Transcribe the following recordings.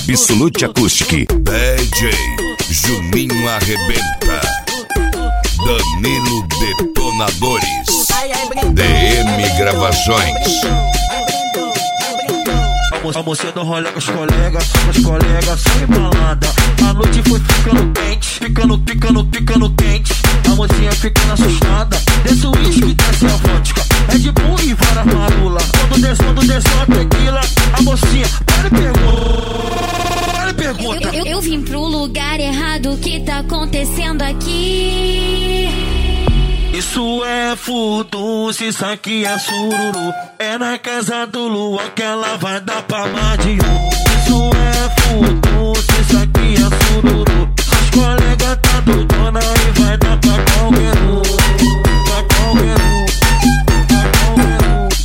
Absolute Acoustic. DJ Juninho Arrebenta, Danilo Detonadores, DM Gravações. A moça do rolê com os colegas sem balada. A noite foi ficando quente, ficando quente. A mocinha ficando assustada. Desce o uísque, desce a vodka, Red Bull e várias marula. Quando desceu a tequila, a mocinha para e pergunta. Eu vim pro lugar errado, o que tá acontecendo aqui? Isso é furdunço, isso aqui é sururu. É na casa do Luan que ela vai dar pra mais de um. Isso é furdunço, isso aqui é sururu. Os colegas tá doidona e vai dar pra qualquer um. Pra qualquer um, pra qualquer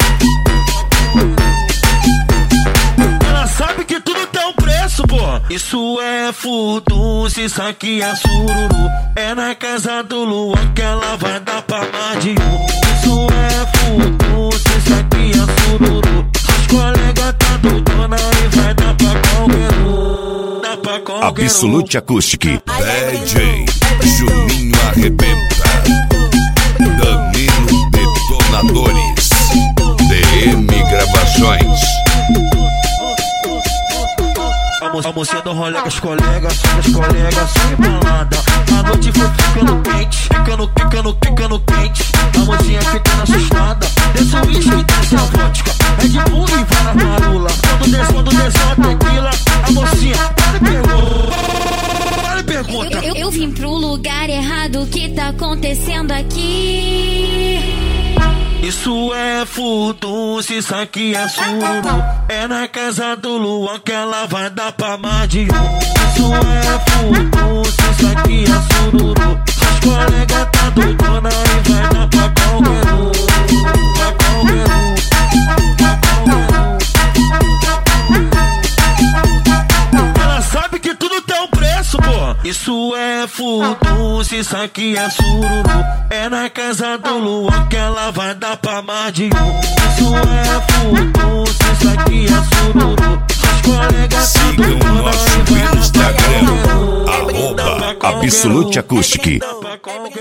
um. Ela sabe que tudo tem um preço, pô. Isso é furdunço, isso aqui é sururu. É na casa do Luan que ela vai dar pra mais de um. Isso é furdunço, isso aqui é sururu. Os colegas tá doidona e vai dar pra qualquer um. Dá pra qualquer Absolute Acoustic. DJ Juninho Arrebenta, Danilo Detonadores, DM Gravações. A mocinha do rolê com os colegas sem balada. A noite foi ficando quente, ficando quente. A mocinha ficando assustada. Desce o uísque, desce a vodka, Red Bull e várias marula. Quando desceu a tequila, a mocinha para e pergunta. Eu vim pro lugar errado, o que tá acontecendo aqui? Isso é furdunço, isso aqui é sururu. É na casa do Luan que ela vai dar pra mais de um. Isso é furdunço, isso aqui é sururu. Os colegas tá doidona e vai dar pra qualquer um. Pra qualquer um, pra qualquer um. Ela sabe que tudo tem um preço, pô. Isso é furdunço, isso aqui é sururu. É na casa do Luan que ela vai dar pra mais de um. Isso é furdunço, isso aqui é sururu. Os colegas Sigam nosso Instagram, Absolute Acoustic.